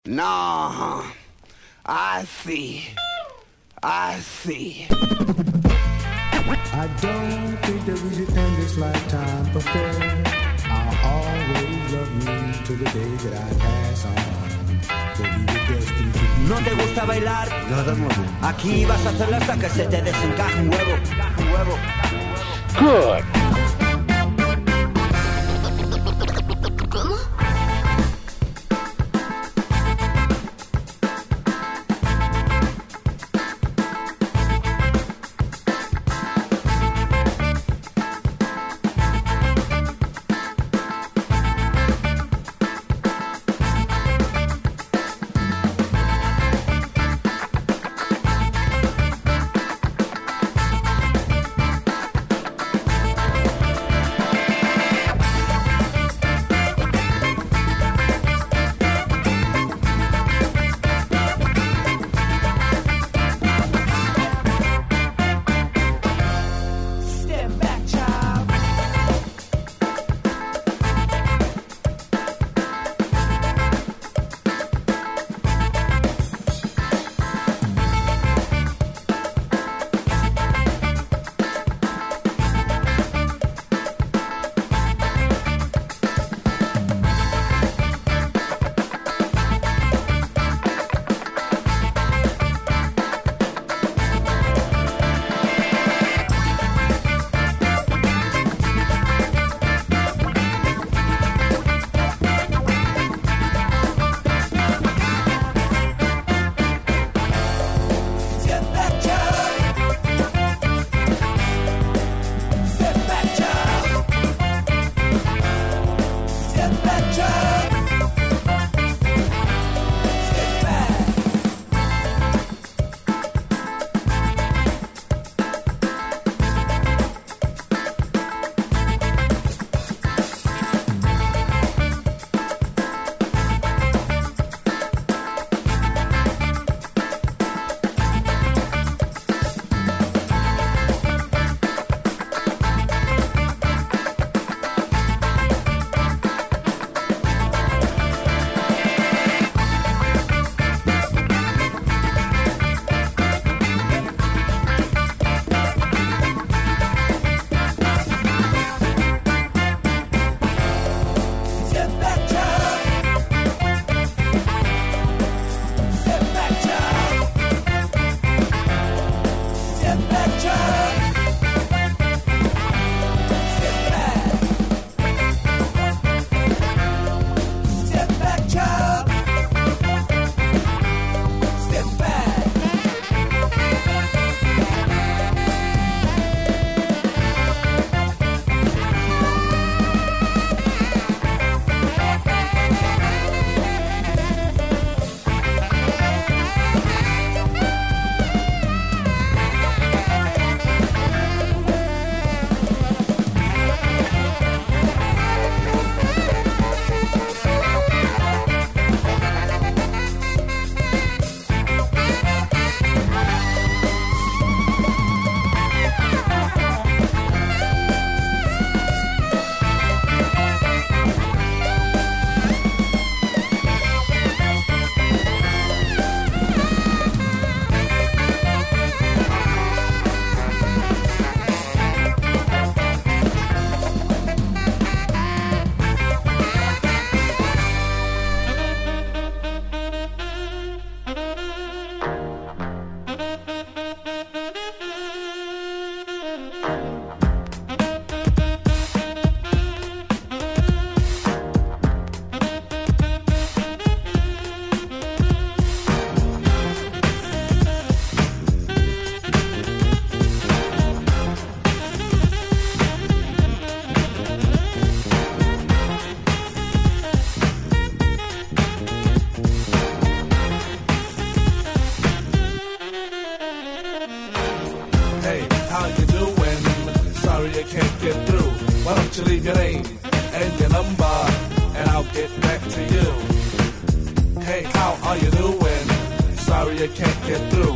No, I see. I don't think that we should end this lifetime but fair. I'll always love you till the day that I pass on. ¿No te gusta bailar? Aquí vas a hacerlo hasta que se te desencaje un huevo. Good.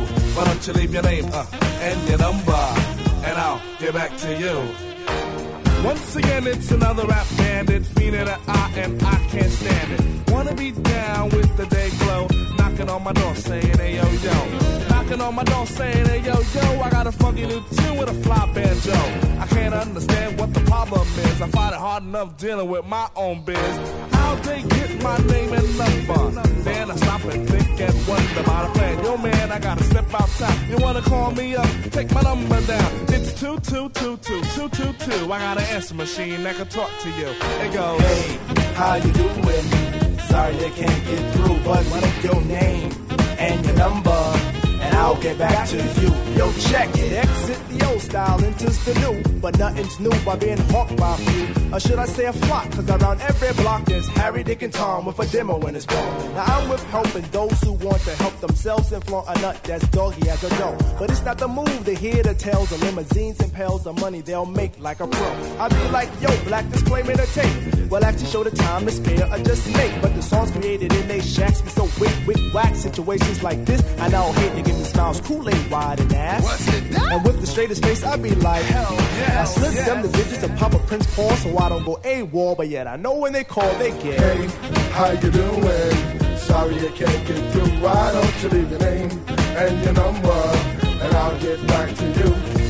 Why don't you leave your name and your number, and I'll get back to you. Once again, it's another rap bandit, fiending an eye, and I can't stand it. Wanna be down with the day glow, knocking on my door saying, hey yo yo. Knocking on my door saying, hey yo yo, I got a funky new tune with a fly banjo. I can't understand what the problem is, I find it hard enough dealing with my own biz. How'd they get my name and number? Then I stop and think and wonder about a plan. Yo man, I gotta step outside. You wanna call me up? Take my number down. It's 2222222. I got an answer machine that can talk to you. It goes, hey, how you doing? Sorry I can't get through, but leave your name and your number, and I'll get back to you. Yo, check it. Exit the old style, enters the new, but nothing's new by being hawked by a few. Or should I say a flock? Cause around every block there's Harry, Dick, and Tom with a demo in his palm. Now I'm with helping those who want to help themselves and flaunt a nut that's doggy as a dough. But it's not the move to hear the tales of limousines and pails of money they'll make like a pro. I be like, yo, black disclaimer to tape. Well, actually show the time to spare or just make. But the songs created in they shacks be so wick, whack. Situations like this, I now hate to give me smiles, Kool-Aid wide and ass. what's it that? And with the straightest face, I be like, hell yeah. I slip them the digits of Papa Prince Paul so I don't go AWOL, but yet I know when they call, they get. Hey, how you doing? Sorry I can't get through. Why don't you leave your name and your number, and I'll get back to you.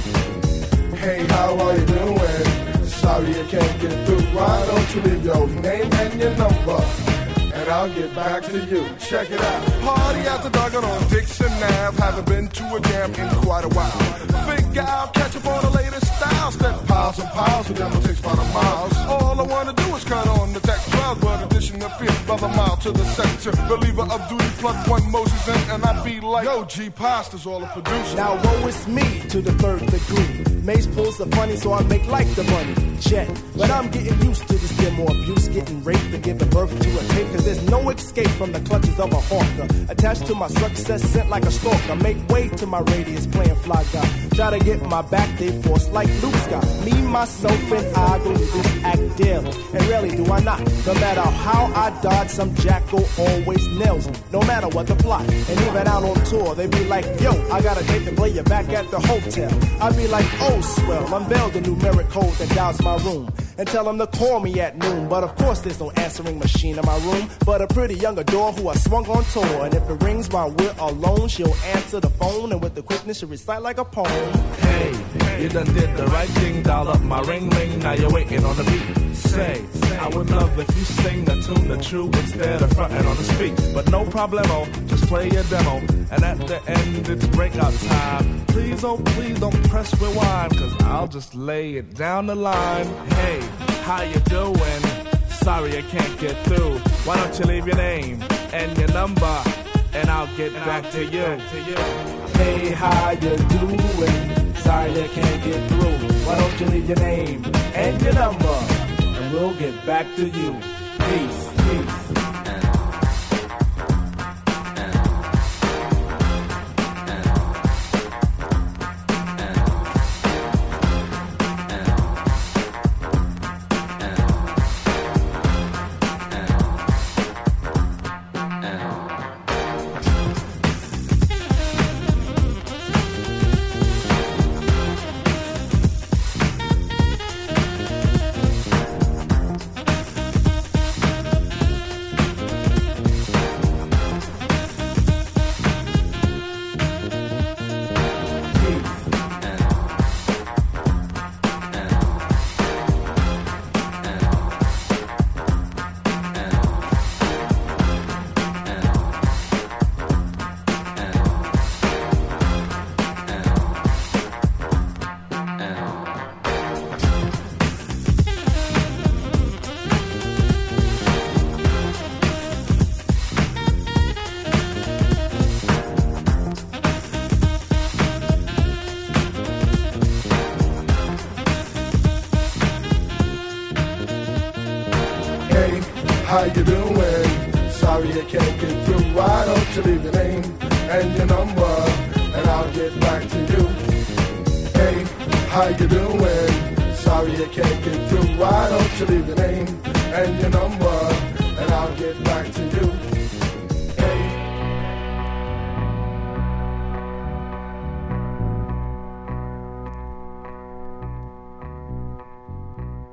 Hey, how are you doing? Sorry I can't get through. Why don't you leave your name and your number, and I'll get back to you. Check it out. Party at the Duggan on Dixon Ave. Haven't been to a jam in quite a while. Figure out, catch up on the latest styles. Step piles and piles of them will take about a mile. All I wanna do is cut on the tech 12, but addition appears brother mile to the sector. Reliever of duty, plug one Moses in, and I be like, yo, G Pasta's all a producer. Now woe is me to the third degree. Mace pulls the funny, so I make like the money. Jet, but I'm getting used to this demo abuse, getting raped and giving birth to a tape. Cause there's no escape from the clutches of a hawker. Attached to my success, sent like a stalker. Make way to my radius, playing fly guy. Try to get my back, they force like Luke's got. Me, myself, and I go to this act daily. And rarely do I not. No matter how I dodge, some jackal always nails me. No matter what the plot. And even out on tour, they be like, yo, I got a date to play you back at the hotel. I be like, oh, swell, unveil the numeric code that dials my room. And tell them to call me at noon. But of course there's no answering machine in my room, but a pretty young adore who I swung on tour. And if it rings while we're alone, she'll answer the phone, and with the quickness she'll recite like a poem. Hey, you done did the right thing, dial up my ring ring, now you're waiting on the beat. Say, I would love if you sing the tune the true instead of fronting on the speak. But no problemo, just play your demo, and at the end it's breakout time. Please, oh please don't press rewind, cause I'll just lay it down the line. Hey, how you doing? Sorry I can't get through. Why don't you leave your name and your number, and I'll get back to you. Hey, how you doing? Sorry I can't get through. Why don't you leave your name and your number, and we'll get back to you. Peace, peace. How you doing? Sorry I can't get through. Why don't you leave your name and your number, and I'll get back to you. Hey, how you doing? Sorry I can't get through. Why don't you leave your name and your number, and I'll get back to you. Hey.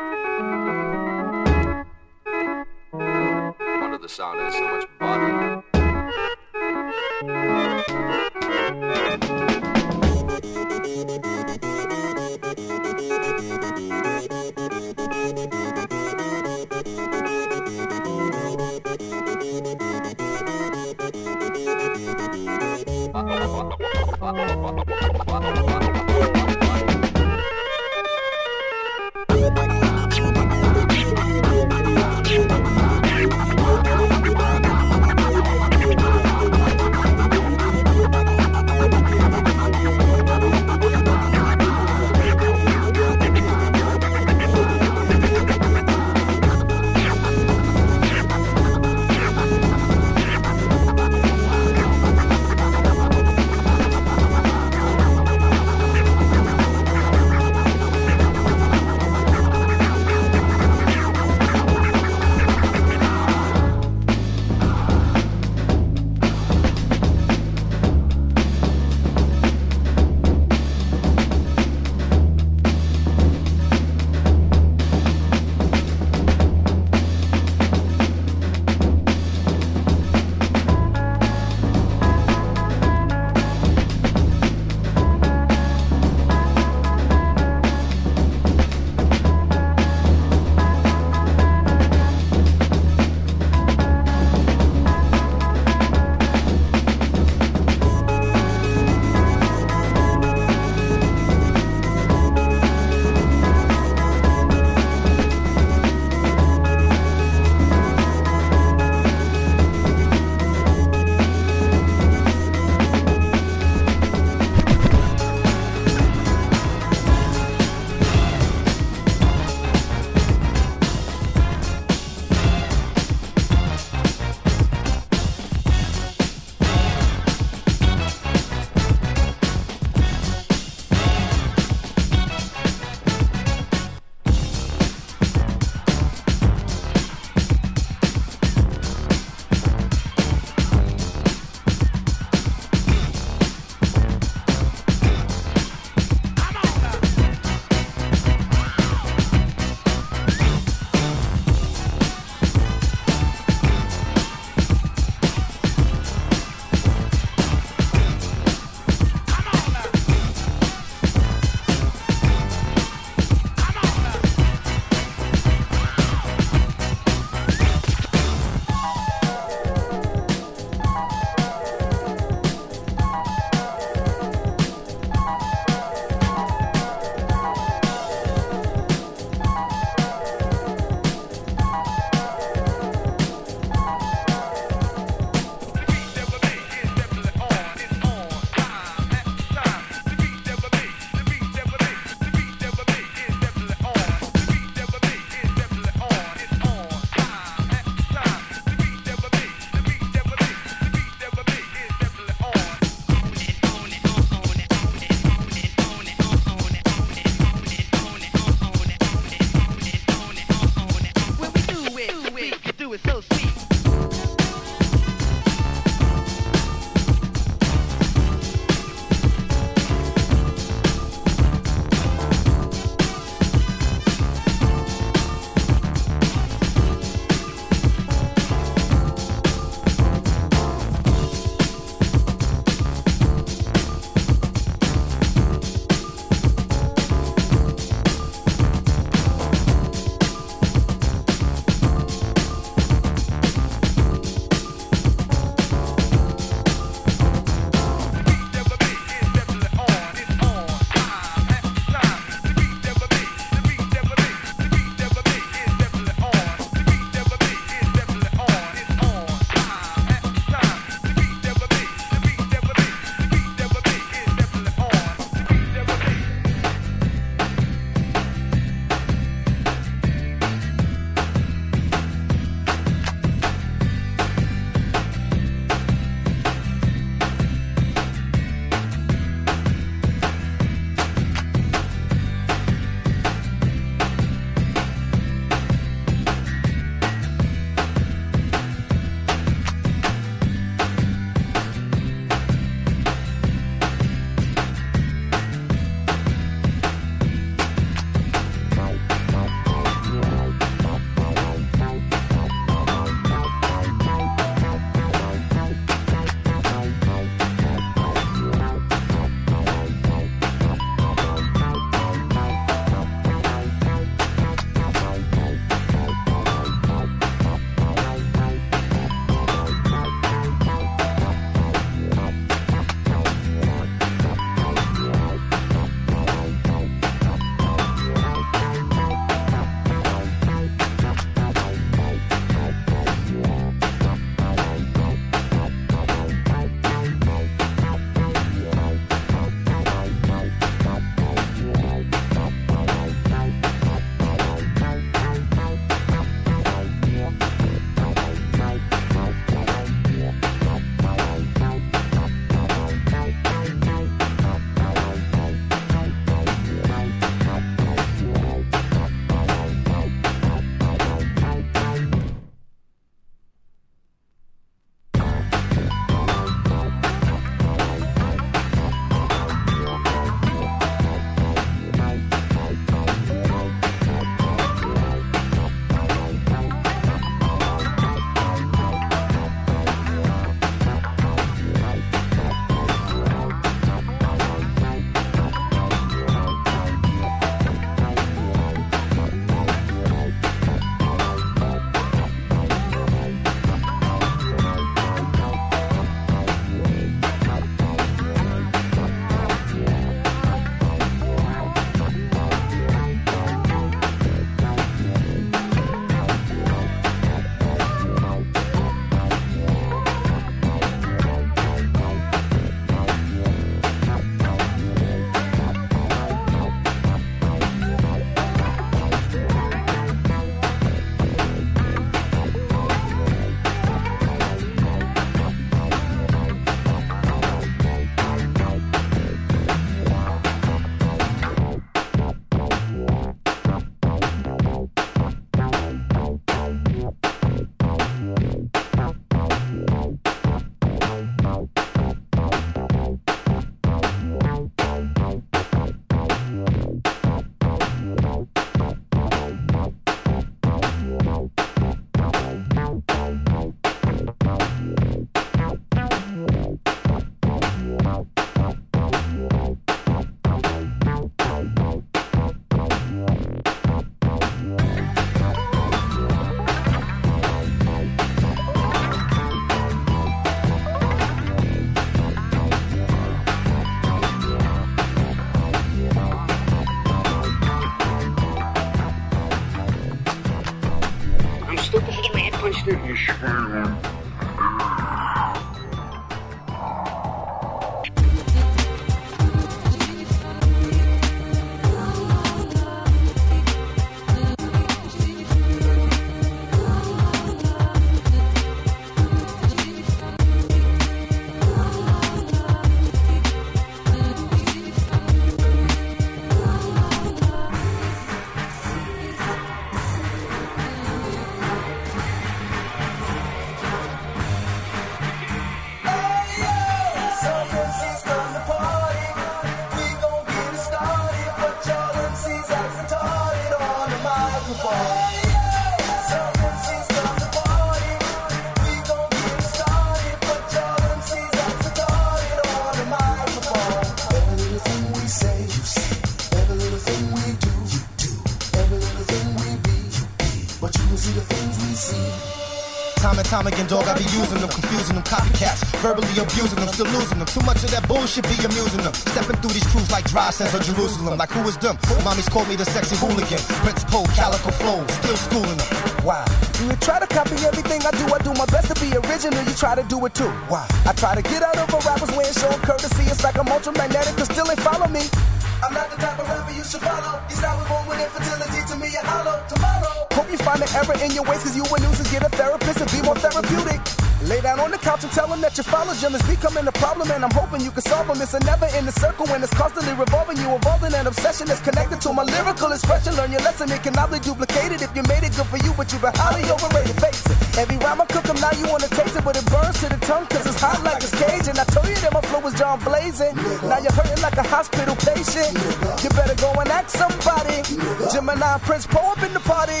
time again, dog, I be using them, confusing them copycats, verbally abusing them, still losing them. Too much of that bullshit be amusing them. Stepping through these crews like dry sense of Jerusalem. Like who is them? Mommies called me the sexy hooligan. Prince Poe, Calico Flow, still schooling them. Why? You try to copy everything I do my best to be original, you try to do it too. Why? I try to get out of a rapper's way and show courtesy. It's like I'm ultramagnetic, but still ain't follow me. I'm not the type of rapper you should follow. These now we're born with infertility, to me a hollow tomorrow. Hope you find an error in your ways, cause you and nuisance. Get a therapist and be more therapeutic. Lay down on the couch and tell them that your follows them is becoming a problem, and I'm hoping you can solve them. It's a never ending circle and it's constantly revolving. You evolved in an obsession that's connected to my lyrical expression. Learn your lesson, it cannot be duplicated. If you made it good for you, but you've been highly overrated, face it. Every rhyme I cook them, now you wanna taste it, but it burns to the tongue cause it's hot like it's cage. And I told you that my flow was John blazing. Now you're hurting like a hospital patient. You better go and ask somebody. Gemini Prince Poe up in the party.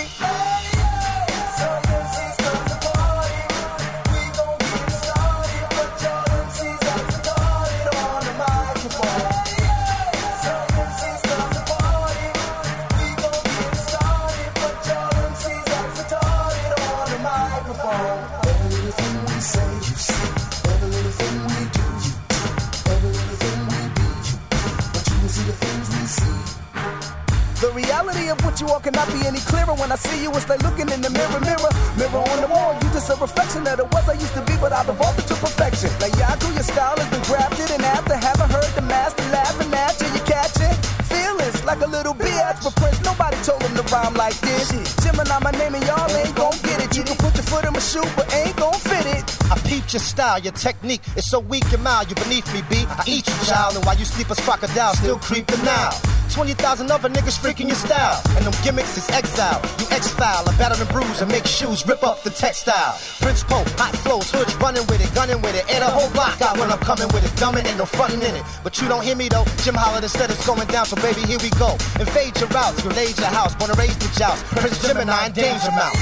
The reality of what you are cannot be any clearer. When I see you, it's like looking in the mirror, mirror on the wall. You just a reflection of the was I used to be, but I've evolved into perfection. Like Yaku, your style has been grafted, and after having heard the master laughing at you, you catch it. Feelings like a little bitch, but Prince, nobody told him to rhyme like this. Gemini, my name, and y'all ain't gon' get it. You can put your foot in my shoe, but ain't gon' fit it. I peeped your style, your technique is so weak and mild. You beneath me, B. I eat you, child, and while you sleep as crocodile, still creeping now. 20,000 other niggas freaking your style, and them gimmicks is exile. You X-File, I batter and bruise and make shoes, rip up the textile. Prince Poe, hot flows, hoods running with it, gunning with it, and a whole block out when I'm coming with it. Dumbing, ain't no frontin' in it, but you don't hear me though. Jim Holiday said it's going down, so baby, here we go. Invade your routes, grenade your house, wanna raise the joust. Prince Gemini and Danger Mouse.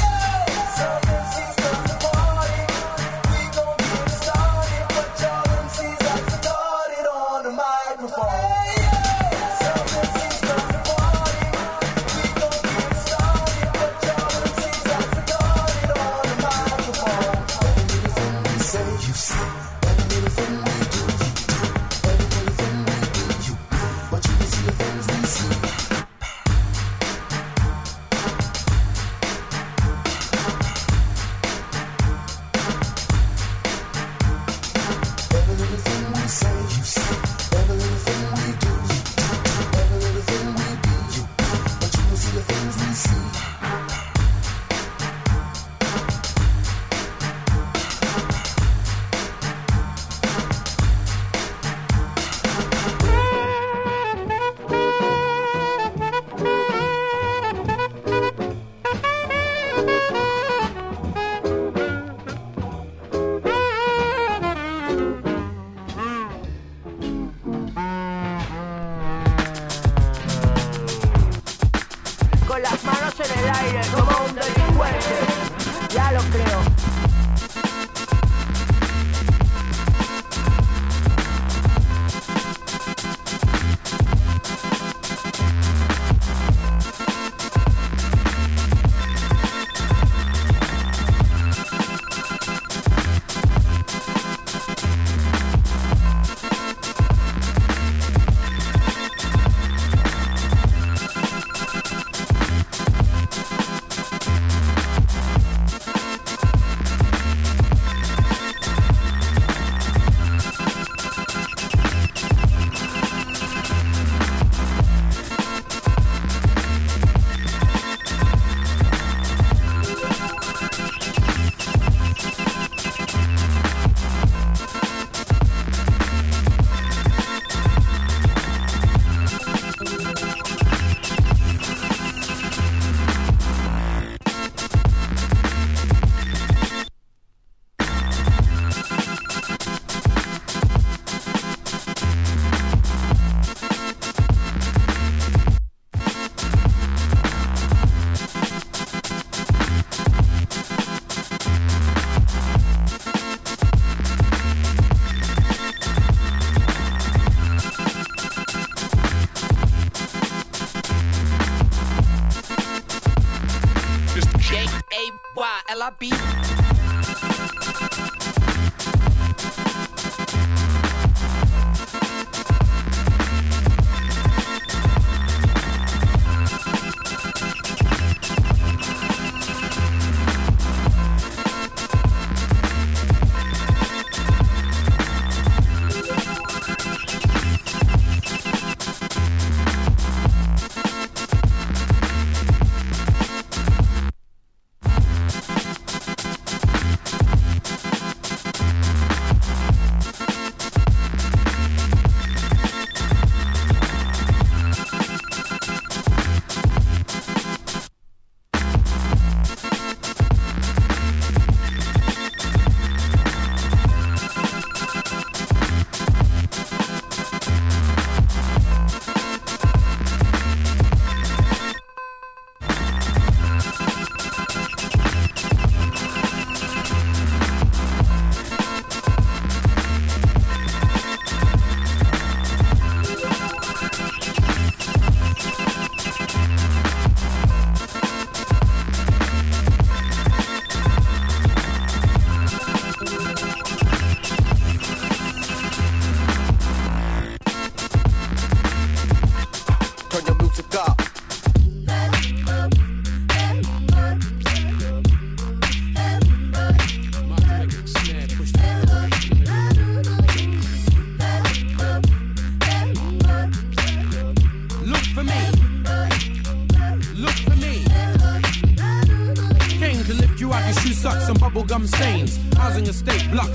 J-A-Y-L-I-B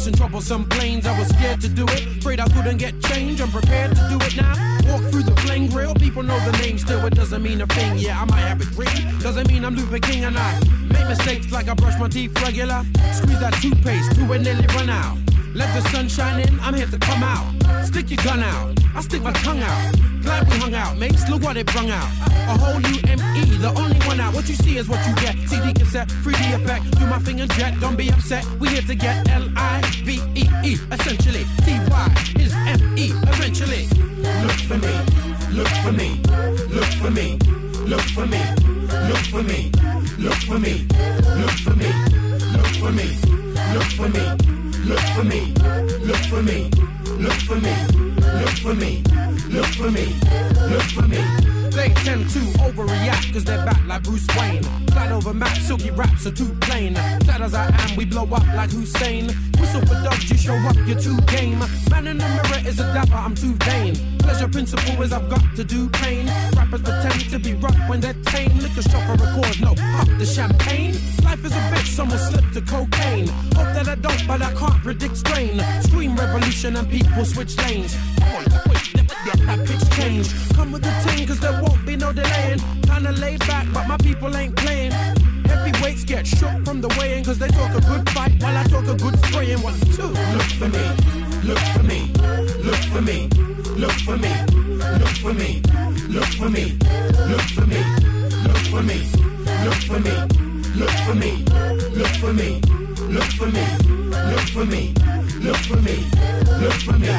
trucks and troublesome planes. I was scared to do it, afraid I couldn't get change. I'm prepared to do it now. Walk through the flame grill, people know the name still. It doesn't mean a thing, yeah, I might have it green. Doesn't mean I'm Luther King and I make mistakes like I brush my teeth regular. Squeeze that toothpaste to it nearly run out. Let the sun shine in, I'm here to come out. Stick your gun out, I stick my tongue out. Glad we hung out, mates, look what it brung out. A whole new ME, the only one out. What you see is what you get. CD cassette, 3D effect, do my finger jet, don't be upset. We here to get L-I-V-E-E, essentially. T-Y is M-E, eventually. Look for me, look for me, look for me, look for me, look for me, look for me, look for me, look for me, look for me, look for me, look for me, look for me, look for me, look for me, look for me. They tend to overreact cause they're back like Bruce Wayne. Flat over Mac, silky raps are too plain. Sad as I am, we blow up like Hussein. Whistle for dogs, you show up, you're too game. Man in the mirror is a dapper, I'm too vain. Pleasure principle is I've got to do pain. Rappers pretend to be rough when they're tame. Liquor shop for records, no, pop the champagne. Life is a bitch, someone slipped to cocaine. Hope that I don't, but I can't predict strain. Scream revolution and people switch lanes. That pitch change. Come with the ting cause there won't be no delaying. Kinda laid back but my people ain't playing. Heavyweights get shook from the weighing cause they talk a good fight while I talk a good spraying. 1, 2. Look for me, look for me, look for me, look for me, look for me, look for me, look for me, look for me, look for me, look for me, look for me, look for me, look for me, look for me, look for me.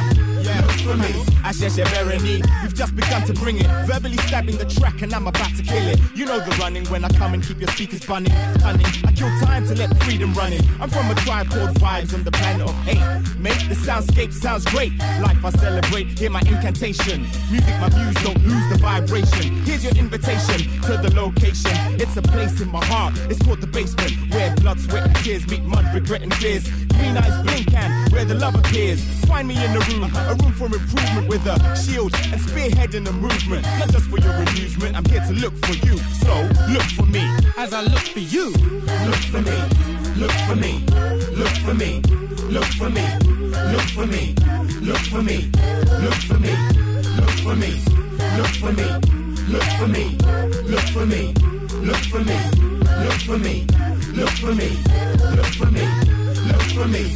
I said Verity, we've just begun to bring it. Verbally stabbing the track and I'm about to kill it. You know the running when I come and keep your speakers bunning. Cunning, I kill time to let freedom run in. I'm from a tribe called Vibes on the planet of hate. Mate, the soundscape sounds great. Life I celebrate, hear my incantation. Music, my muse, don't lose the vibration. Here's your invitation to the location. It's a place in my heart, it's called the basement. Where blood, sweat and tears meet mud, regret and fears. Green eyes blink and where the love appears. Find me in the room, a room for improvement with a shield and spearheading the movement. Not just for your amusement, I'm here to look for you. So, look for me as I look for you. Look for me, look for me, look for me, look for me, look for me, look for me, look for me, look for me, look for me, look for me, look for me, look for me, look for me, look for me, look for me, look for me.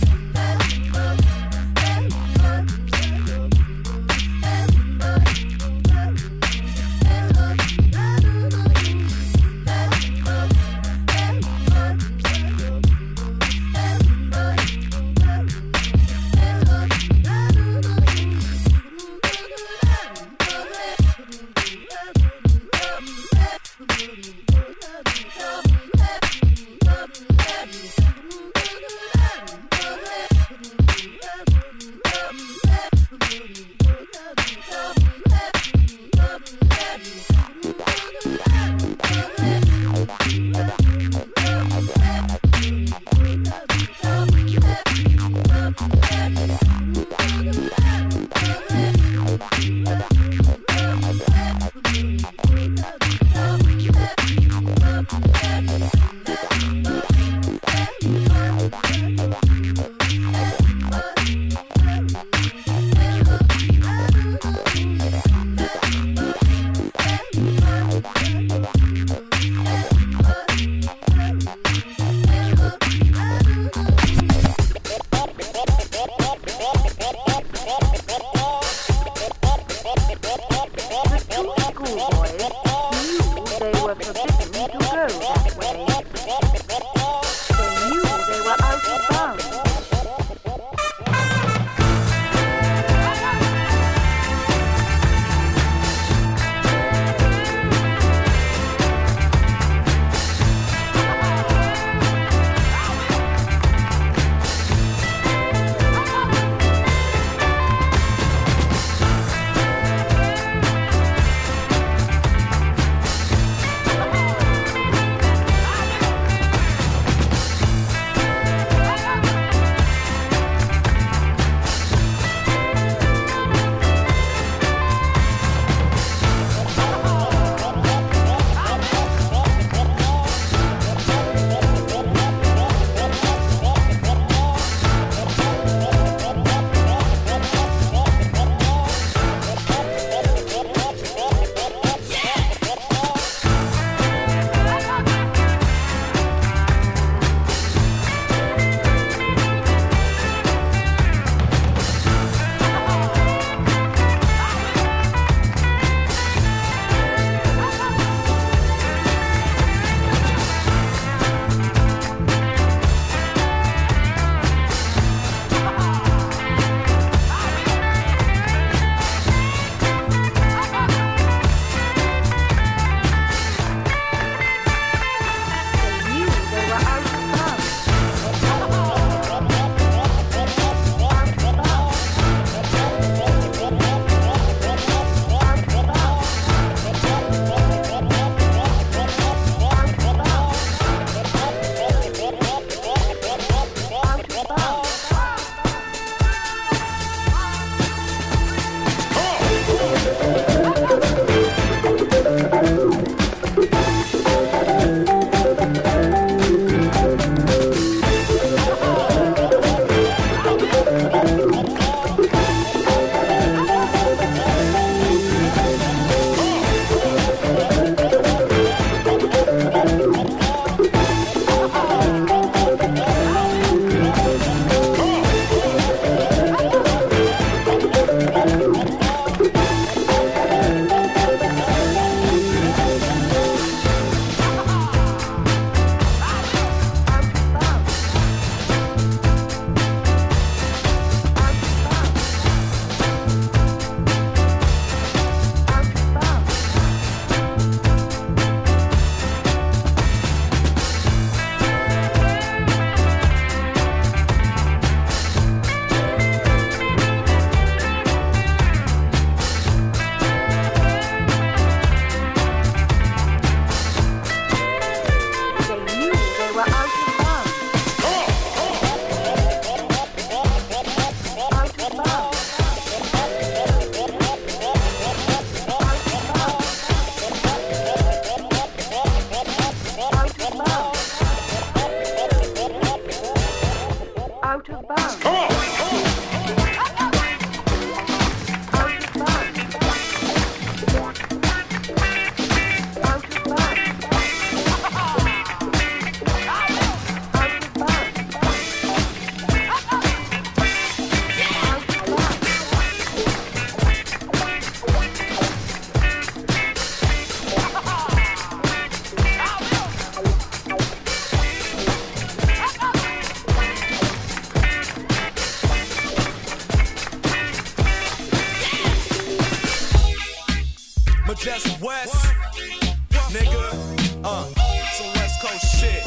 Just West, nigga, some West Coast shit,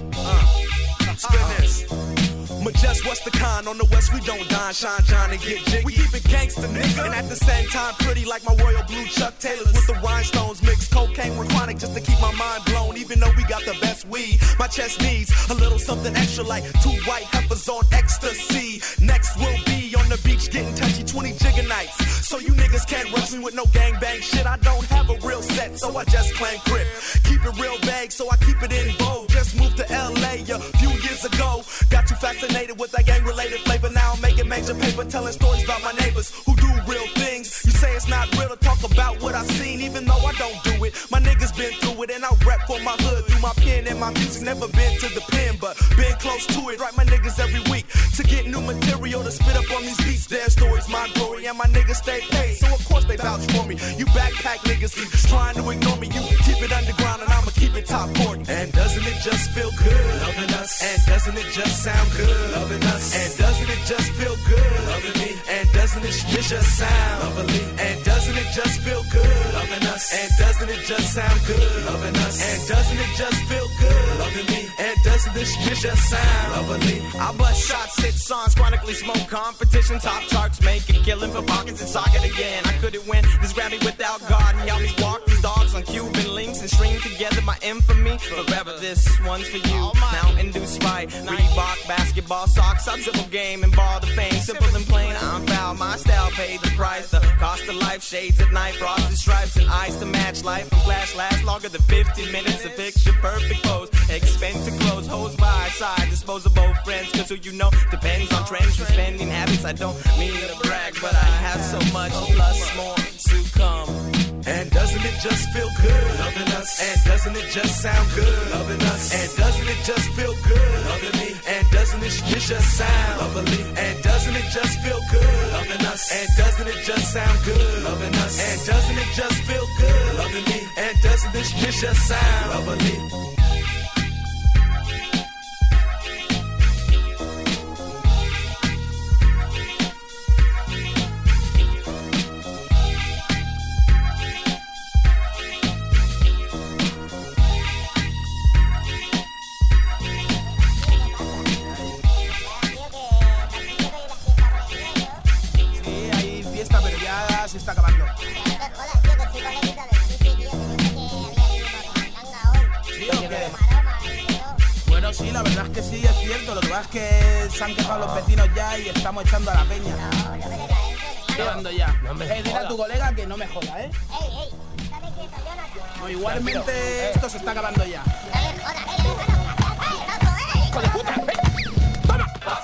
spin this. Majest West the con, on the West we don't dine, shine, John and get jiggy. We keep it gangsta, nigga, and at the same time pretty like my royal blue Chuck Taylors with the rhinestones, mixed cocaine with chronic just to keep my mind blown. Even though we got the best weed, my chest needs a little something extra like 2 white heifers on ecstasy. Next we'll be on the beach getting touchy, 20 jigger nights. So you niggas can't rush me with no gangbang shit. I don't have a real set, so I just claim grip. Keep it real vague, so I keep it in vogue. Just moved to LA a few years ago. Got too fascinated with that gang-related flavor. Now I'm making major paper, telling stories about my neighbors who do real things. You say it's not real to talk about what I've seen, even though I don't do it. My niggas been through it, and I rep for my hood through my pen and my music. Never been to the pen, but been close to it. Write my niggas every week to get new material to spit up on these beats. Their stories, my glory, and my niggas stay paid, so of course they vouch for me. You backpack niggas keep trying to ignore me. You keep it underground and I'ma keep it top 40. And doesn't it just feel good loving us? And doesn't it just sound good loving us? And doesn't it just feel good loving me? And doesn't it just sound lovely? And doesn't it just feel good loving us? And doesn't it just sound good loving us? And doesn't it just feel good loving me? And doesn't this just sound lovely? I bust shots, hit songs, chronically smoke competition, top charts, make a killing for pockets and socket again. I couldn't win this Grammy without God. He always walk these dogs on Cuban links and string together my infamy. Forever this one's for you. Mountain Dew Sprite, Reebok basketball socks. I dribble game and ball the fame. Simple and plain, I'm foul. My style paid the price. The cost of life, shades at night, frosted stripes and eyes to match life. And flash lasts longer than 50 minutes. A picture perfect pose. Expensive clothes, hoes by side. Disposable friends, cause who you know depends on trends and spending habits. I don't mean to brag, but I have so much plus more to come. And doesn't it just feel good loving us? And doesn't it just sound good loving us? And doesn't it just feel good loving me? And doesn't it just sound lovely? And doesn't it just feel good loving us? And doesn't it just sound good loving us? And doesn't it just feel good loving me? And doesn't it just sound lovely? Se está acabando. ¿Sí o qué? Bueno, sí, la verdad es que sí, es cierto. Lo que pasa es que se han quejado los vecinos ya y estamos echando a la peña. Echando ya. Dile a tu colega que no me joda, ¿eh? No, igualmente esto se está acabando ya. ¡Hijo de puta! ¡Toma!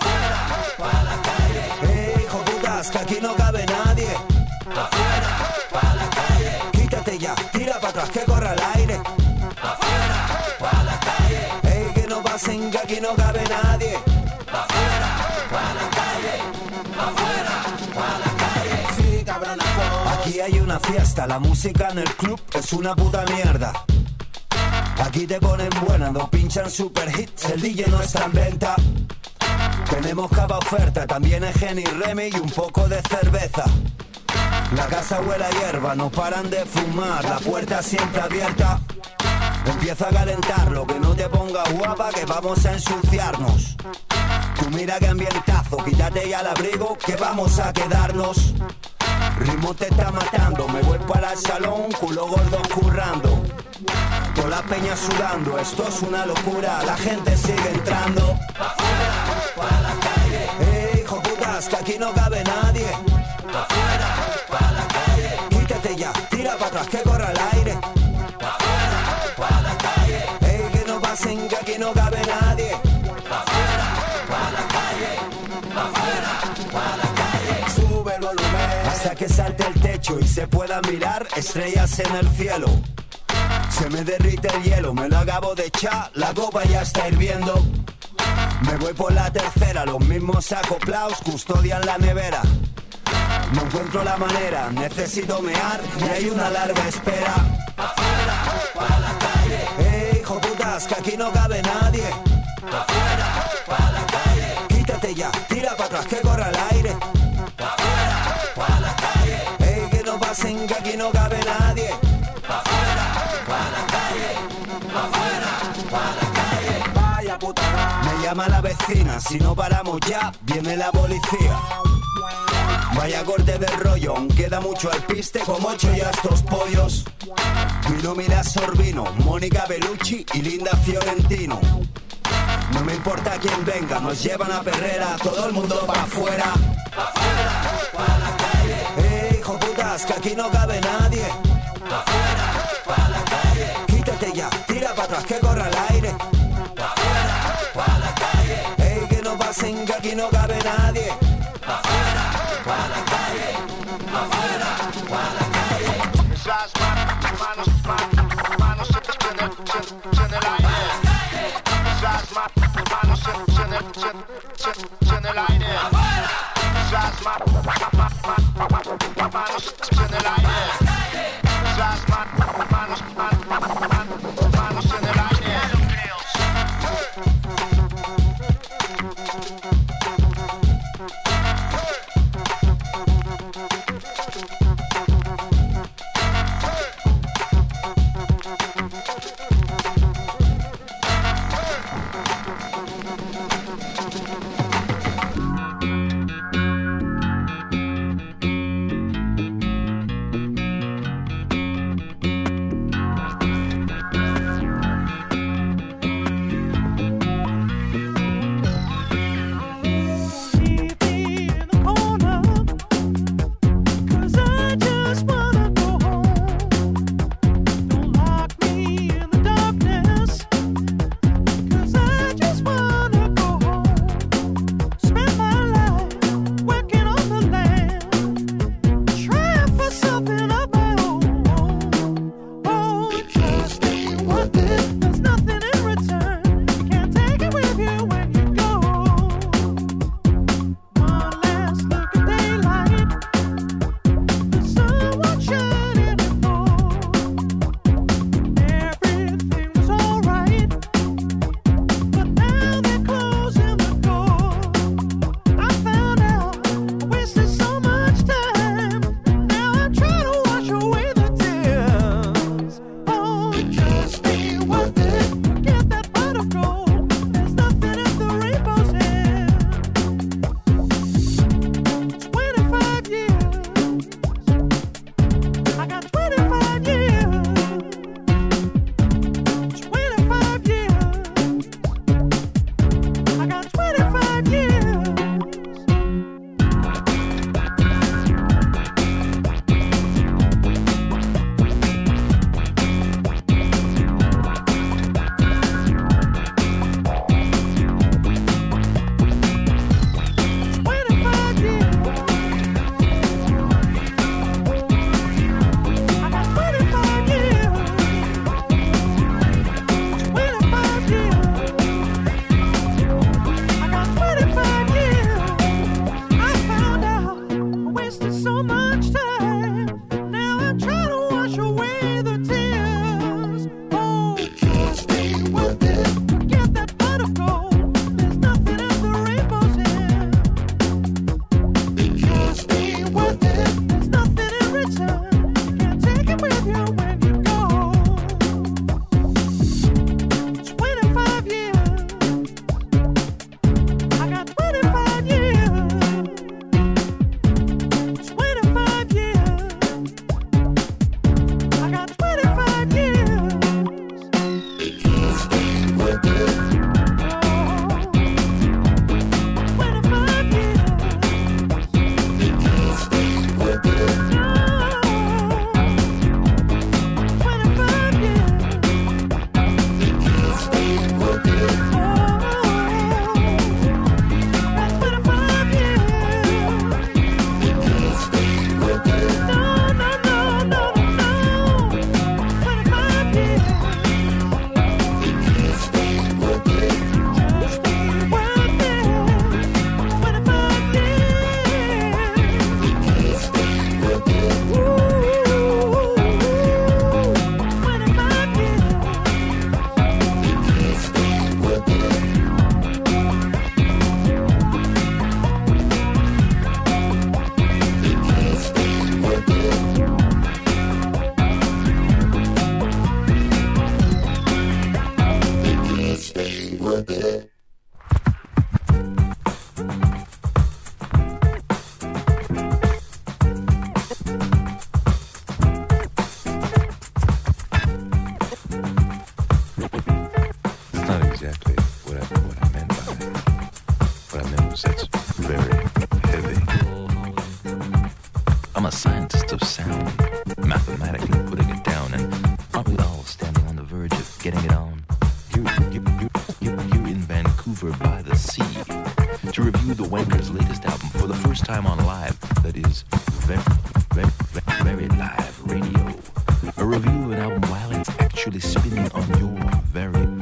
Hijo putas, que aquí no cabe nadie. Afuera, pa' la calle. Quítate ya, tira para atrás que corra el aire. Afuera, pa' la calle. Ey, que no pasen, que aquí no cabe nadie. Afuera, pa' la calle. Afuera, pa' la calle. Sí, cabronazo. Aquí hay una fiesta, la música en el club es una puta mierda. Aquí te ponen buena, no pinchan super hits, el DJ no está en venta. Tenemos cada oferta, también es Gen y Remy y un poco de cerveza. La casa huele a hierba, no paran de fumar, la puerta siempre abierta. Empieza a calentarlo, que no te pongas guapa, que vamos a ensuciarnos. Tú mira qué ambientazo, quítate ya el abrigo, que vamos a quedarnos. Ritmo te está matando, me voy para el salón, culo gordo currando. Todas las peñas sudando, esto es una locura, la gente sigue entrando. Afuera, para la calle. Hijo putas, putas, que aquí no cabe nadie. Pa' fuera, pa' la calle. Quítate ya, tira para atrás, que corra el aire. Pa' fuera, pa' la calle. Ey, que no pasen, que aquí no cabe nadie. Pa' fuera, pa' la calle. Pa' fuera, pa' la calle. Sube el volumen hasta que salte el techo y se puedan mirar estrellas en el cielo. Se me derrite el hielo, me lo acabo de echar, la copa ya está hirviendo. Me voy por la tercera, los mismos acoplaos custodian la nevera. No encuentro la manera, necesito mear y hay una larga espera. Afuera, pa' la calle. Hijo putas, que aquí no cabe nadie. Afuera, pa' la calle. Quítate ya, tira para atrás, que corra el aire. Afuera, pa' la calle. Que no pasen, que aquí no cabe nadie. Afuera, pa' la calle. Afuera, pa' la calle. Vaya putada. Me llama la vecina, si no paramos ya, viene la policía. Vaya corte de rollo, aún queda mucho al piste, como 8 ya estos pollos. Vino Mila Sorbino, Mónica Bellucci y Linda Fiorentino. No me importa quién venga, nos llevan a perrera, todo el mundo pa' afuera. Afuera, pa' la calle. Hijo putas, que aquí no cabe nadie. Afuera, pa' la calle. Quítate ya, tira para atrás, que corra el aire. Afuera, pa' la calle. Que no pasen, que aquí no cabe nadie. Afuera, pa' la calle. Afuera, pa' la calle. Esas manos en el aire. Esas manos en el aire. Esas manos en el aire. Esas manos en el aire. very heavy. I'm a scientist of sound, mathematically putting it down, and aren't we all standing on the verge of getting it on? Here in Vancouver by the sea, to review the Wankers' latest album for the first time on live, that is, very live radio. A review of an album while it's actually spinning on your very